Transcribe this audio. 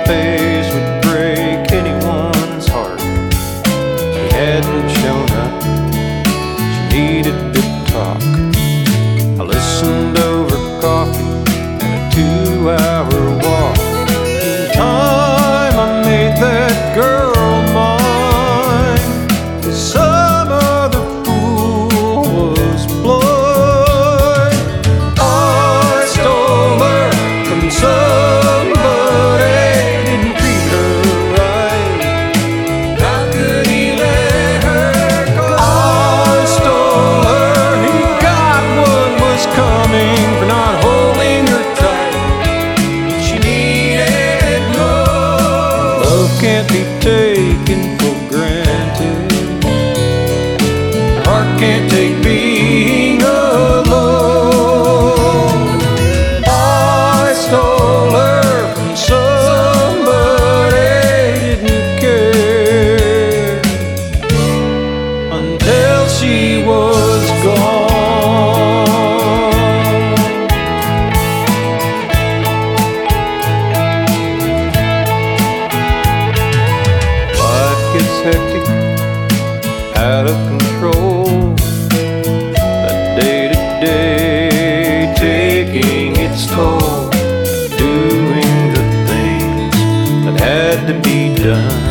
face would break anyone's heart. He hadn't shown up, she needed to talk. I listened over coffee and a 2-hour walk. In time I made that girl mine. Some other fool was blind. I stole her from somebody, didn't treat her right. How could he let her go? I stole her, he got what was coming for not holding her tight. She needed love. Love can't be taken for granted. Heart can't take being alone. I stole her from somebody, didn't care until she was gone. Life gets hectic, out of control. That day-to-day taking its toll, doing the things that had to be done.